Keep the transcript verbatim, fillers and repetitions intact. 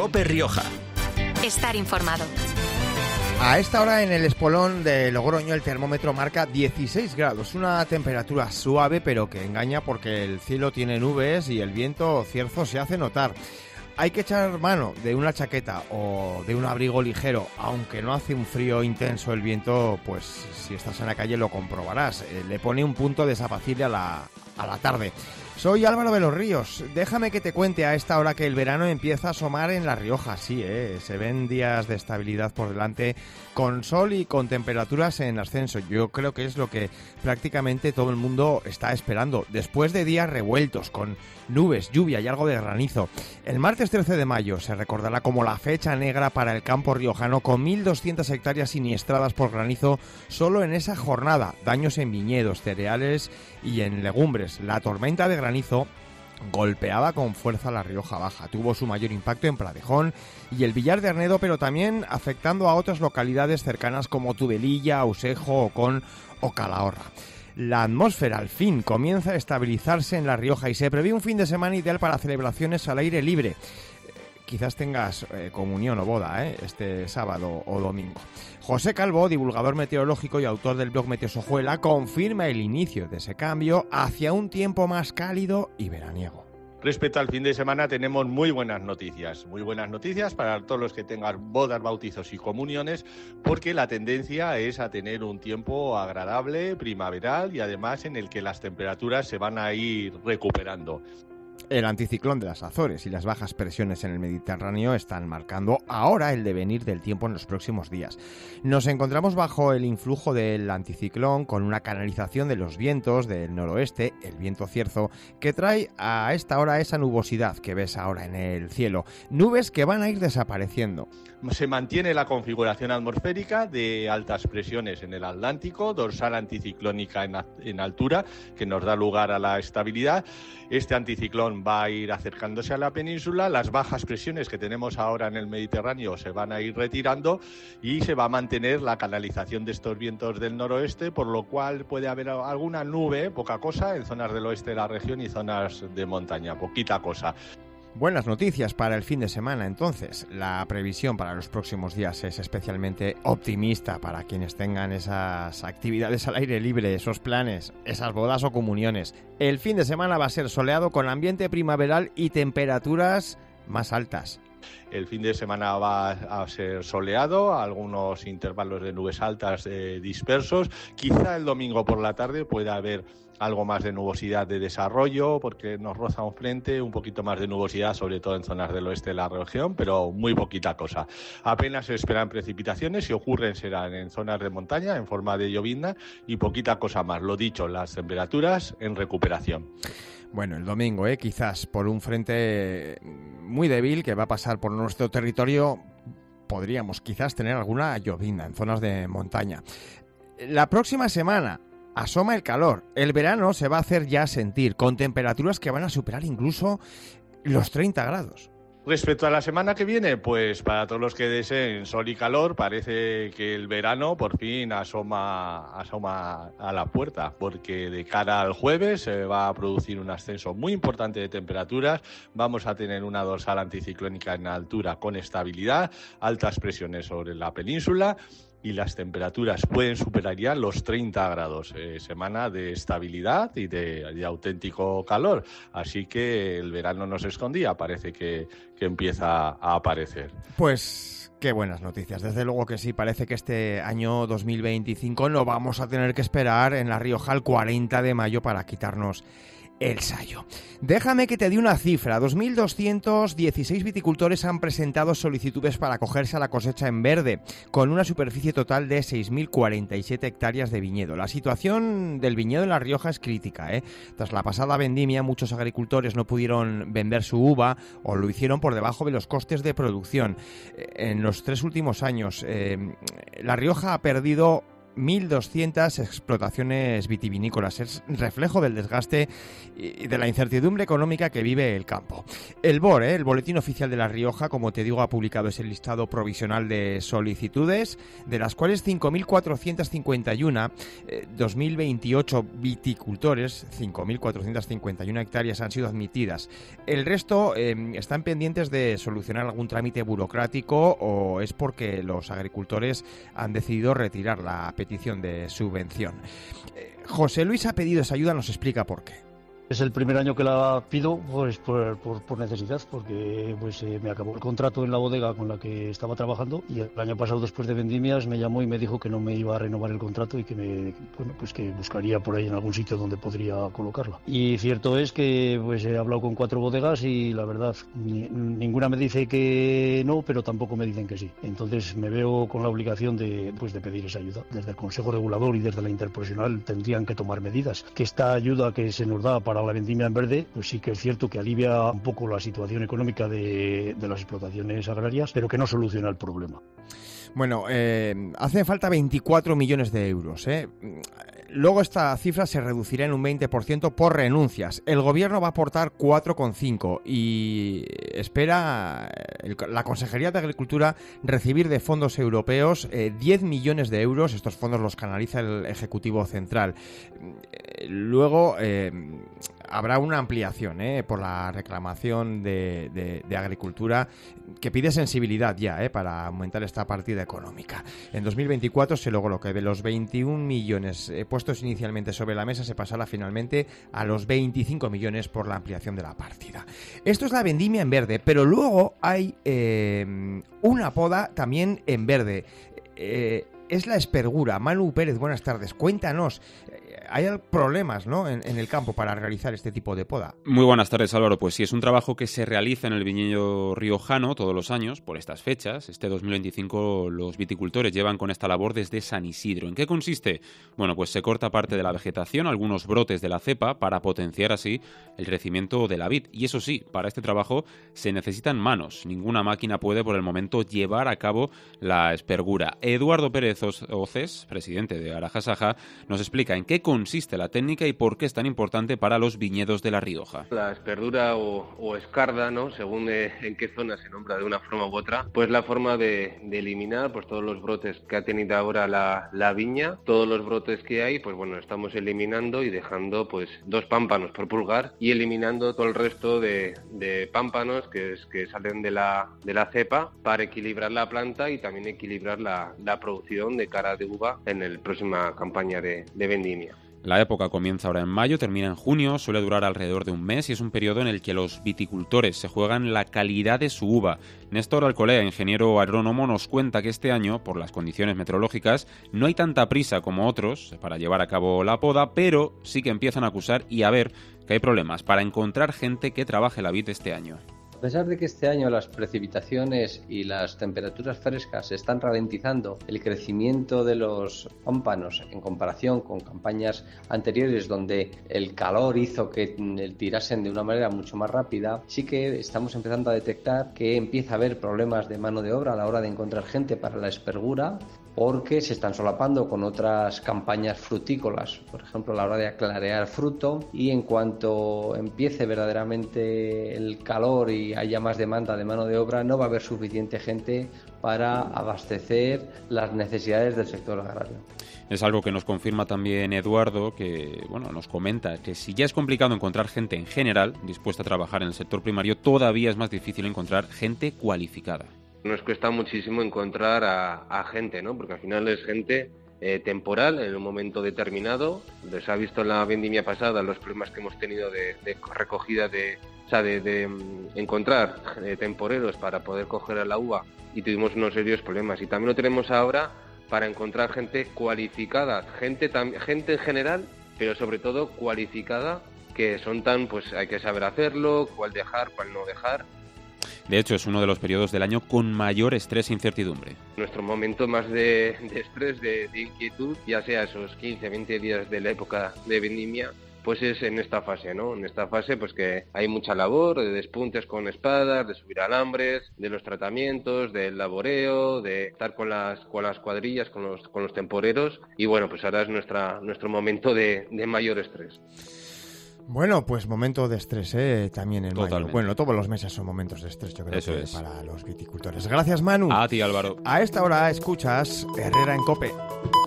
COPE Rioja. Estar informado. A esta hora en el Espolón de Logroño el termómetro marca dieciséis grados, una temperatura suave pero que engaña porque el cielo tiene nubes y el viento cierzo se hace notar. Hay que echar mano de una chaqueta o de un abrigo ligero, aunque no hace un frío intenso el viento, pues si estás en la calle lo comprobarás, eh, le pone un punto desapacible a la, a la tarde. Soy Álvaro de los Ríos, déjame que te cuente a esta hora que el verano empieza a asomar en La Rioja, sí, eh, se ven días de estabilidad por delante, con sol y con temperaturas en ascenso. Yo creo que es lo que prácticamente todo el mundo está esperando, después de días revueltos, con nubes, lluvia y algo de granizo. El martes trece de mayo se recordará como la fecha negra para el campo riojano, con mil doscientas hectáreas siniestradas por granizo solo en esa jornada, daños en viñedos, cereales y en legumbres. La tormenta de granizo golpeaba con fuerza La Rioja Baja, tuvo su mayor impacto en Pradejón y el Villar de Arnedo, pero también afectando a otras localidades cercanas como Tudelilla, Ausejo, Ocón o Calahorra. La atmósfera al fin comienza a estabilizarse en La Rioja y se prevé un fin de semana ideal para celebraciones al aire libre. Quizás tengas eh, comunión o boda eh, este sábado o domingo. José Calvo, divulgador meteorológico y autor del blog Meteosojuela, confirma el inicio de ese cambio hacia un tiempo más cálido y veraniego. Respecto al fin de semana tenemos muy buenas noticias, muy buenas noticias para todos los que tengan bodas, bautizos y comuniones, porque la tendencia es a tener un tiempo agradable, primaveral y además en el que las temperaturas se van a ir recuperando. El anticiclón de las Azores y las bajas presiones en el Mediterráneo están marcando ahora el devenir del tiempo en los próximos días. Nos encontramos bajo el influjo del anticiclón con una canalización de los vientos del noroeste, el viento cierzo, que trae a esta hora esa nubosidad que ves ahora en el cielo. Nubes que van a ir desapareciendo. Se mantiene la configuración atmosférica de altas presiones en el Atlántico, dorsal anticiclónica en, en altura, que nos da lugar a la estabilidad. Este anticiclón va a ir acercándose a la península, las bajas presiones que tenemos ahora en el Mediterráneo se van a ir retirando y se va a mantener la canalización de estos vientos del noroeste, por lo cual puede haber alguna nube, poca cosa, en zonas del oeste de la región y zonas de montaña, poquita cosa. Buenas noticias para el fin de semana, entonces. La previsión para los próximos días es especialmente optimista para quienes tengan esas actividades al aire libre, esos planes, esas bodas o comuniones. El fin de semana va a ser soleado con ambiente primaveral y temperaturas más altas. El fin de semana va a ser soleado, algunos intervalos de nubes altas eh, dispersos. Quizá el domingo por la tarde pueda haber algo más de nubosidad de desarrollo porque nos roza un frente, un poquito más de nubosidad, sobre todo en zonas del oeste de la región, pero muy poquita cosa. Apenas se esperan precipitaciones, si ocurren serán en zonas de montaña en forma de llovizna y poquita cosa más. Lo dicho, las temperaturas en recuperación. Bueno, el domingo, ¿eh? quizás por un frente muy débil que va a pasar por nuestro territorio, podríamos quizás tener alguna llovizna en zonas de montaña. La próxima semana asoma el calor. El verano se va a hacer ya sentir, con temperaturas que van a superar incluso los treinta grados. Respecto a la semana que viene, pues para todos los que deseen sol y calor, parece que el verano por fin asoma, asoma a la puerta, porque de cara al jueves se va a producir un ascenso muy importante de temperaturas, vamos a tener una dorsal anticiclónica en altura con estabilidad, altas presiones sobre la península, y las temperaturas pueden superar ya los treinta grados, eh, semana de estabilidad y de, de auténtico calor, así que el verano no se escondía, parece que, que empieza a aparecer. Pues qué buenas noticias, desde luego que sí, parece que este año dos mil veinticinco no vamos a tener que esperar en La Rioja el cuarenta de mayo para quitarnos el sayo. Déjame que te dé una cifra. dos mil doscientos dieciséis viticultores han presentado solicitudes para acogerse a la cosecha en verde, con una superficie total de seis mil cuarenta y siete hectáreas de viñedo. La situación del viñedo en La Rioja es crítica, ¿eh? Tras la pasada vendimia, muchos agricultores no pudieron vender su uva o lo hicieron por debajo de los costes de producción. En los tres últimos años, eh, La Rioja ha perdido mil doscientas explotaciones vitivinícolas. Es reflejo del desgaste y de la incertidumbre económica que vive el campo. El B O R, ¿eh? el Boletín Oficial de La Rioja, como te digo, ha publicado ese listado provisional de solicitudes, de las cuales cinco mil cuatrocientas cincuenta y uno, eh, dos mil veintiocho viticultores, cinco mil cuatrocientas cincuenta y una hectáreas han sido admitidas. El resto eh, están pendientes de solucionar algún trámite burocrático o es porque los agricultores han decidido retirar la petición de subvención. Eh, José Luis ha pedido esa ayuda, nos explica por qué. Es el primer año que la pido pues, por, por, por necesidad, porque pues, eh, me acabó el contrato en la bodega con la que estaba trabajando y el año pasado, después de vendimias, me llamó y me dijo que no me iba a renovar el contrato y que me, bueno, pues que buscaría por ahí en algún sitio donde podría colocarla. Y cierto es que pues, he hablado con cuatro bodegas y la verdad, ni, ninguna me dice que no, pero tampoco me dicen que sí. Entonces me veo con la obligación de, pues, de pedir esa ayuda. Desde el Consejo Regulador y desde la Interprofesional tendrían que tomar medidas. Que esta ayuda que se nos da para la vendimia en verde, pues sí que es cierto que alivia un poco la situación económica de, de las explotaciones agrarias, pero que no soluciona el problema. Bueno, eh, hacen falta veinticuatro millones de euros, ¿eh? Luego esta cifra se reducirá en un veinte por ciento por renuncias. El gobierno va a aportar cuatro coma cinco y espera el, la Consejería de Agricultura recibir de fondos europeos eh, diez millones de euros. Estos fondos los canaliza el Ejecutivo Central. Luego eh, habrá una ampliación eh, por la reclamación de, de, de Agricultura que pide sensibilidad ya eh, para aumentar esta partida económica. En dos mil veinticuatro se logró lo que de los veintiún millones eh, puestos inicialmente sobre la mesa se pasará finalmente a los veinticinco millones por la ampliación de la partida. Esto es la vendimia en verde, pero luego hay eh, una poda también en verde. Eh, es la espergura. Manu Pérez, buenas tardes. Cuéntanos. Hay problemas, ¿no?, en, en el campo para realizar este tipo de poda. Muy buenas tardes, Álvaro. Pues sí, es un trabajo que se realiza en el viñedo riojano todos los años por estas fechas. Este dos mil veinticinco los viticultores llevan con esta labor desde San Isidro. ¿En qué consiste? Bueno, pues se corta parte de la vegetación, algunos brotes de la cepa, para potenciar así el crecimiento de la vid. Y eso sí, para este trabajo se necesitan manos. Ninguna máquina puede por el momento llevar a cabo la espergura. Eduardo Pérez Oces, presidente de Arajasaja, nos explica en qué consiste consiste la técnica y por qué es tan importante para los viñedos de La Rioja. La esperdura o, o escarda, ¿no?, según eh, en qué zona se nombra de una forma u otra, pues la forma de, de eliminar pues todos los brotes que ha tenido ahora la, la viña, todos los brotes que hay, pues bueno, estamos eliminando y dejando pues dos pámpanos por pulgar y eliminando todo el resto de, de pámpanos que, es, que salen de la, de la cepa para equilibrar la planta y también equilibrar la, la producción de cara de uva en la próxima campaña de, de vendimia. La época comienza ahora en mayo, termina en junio, suele durar alrededor de un mes y es un periodo en el que los viticultores se juegan la calidad de su uva. Néstor Alcolea, ingeniero agrónomo, nos cuenta que este año, por las condiciones meteorológicas, no hay tanta prisa como otros para llevar a cabo la poda, pero sí que empiezan a acusar y a ver que hay problemas para encontrar gente que trabaje la vid este año. A pesar de que este año las precipitaciones y las temperaturas frescas están ralentizando el crecimiento de los pámpanos en comparación con campañas anteriores donde el calor hizo que tirasen de una manera mucho más rápida, sí que estamos empezando a detectar que empieza a haber problemas de mano de obra a la hora de encontrar gente para la espergura, porque se están solapando con otras campañas frutícolas, por ejemplo a la hora de clarear fruto, y en cuanto empiece verdaderamente el calor y haya más demanda de mano de obra, no va a haber suficiente gente para abastecer las necesidades del sector agrario. Es algo que nos confirma también Eduardo, que bueno, nos comenta que si ya es complicado encontrar gente en general dispuesta a trabajar en el sector primario, todavía es más difícil encontrar gente cualificada. Nos cuesta muchísimo encontrar a, a gente, ¿no?, porque al final es gente eh, temporal en un momento determinado. Les ha visto en la vendimia pasada los problemas que hemos tenido de, de recogida de, o sea, de, de um, encontrar eh, temporeros para poder coger a la uva y tuvimos unos serios problemas. Y también lo tenemos ahora para encontrar gente cualificada, gente tam- gente en general, pero sobre todo cualificada, que son tan, pues hay que saber hacerlo, cuál dejar, cuál no dejar. De hecho, es uno de los periodos del año con mayor estrés e incertidumbre. Nuestro momento más de, de estrés, de, de inquietud, ya sea esos quince, veinte días de la época de vendimia, pues es en esta fase, ¿no? En esta fase pues que hay mucha labor de despuntes con espadas, de subir alambres, de los tratamientos, del laboreo, de estar con las con las cuadrillas, con los con los temporeros, y bueno, pues ahora es nuestra nuestro momento de, de mayor estrés. Bueno, pues momento de estrés, ¿eh? También en Totalmente. mayo. Bueno, todos los meses son momentos de estrés, yo creo Eso que es. para los viticultores. Gracias, Manu. A ti, Álvaro. A esta hora escuchas Herrera en COPE.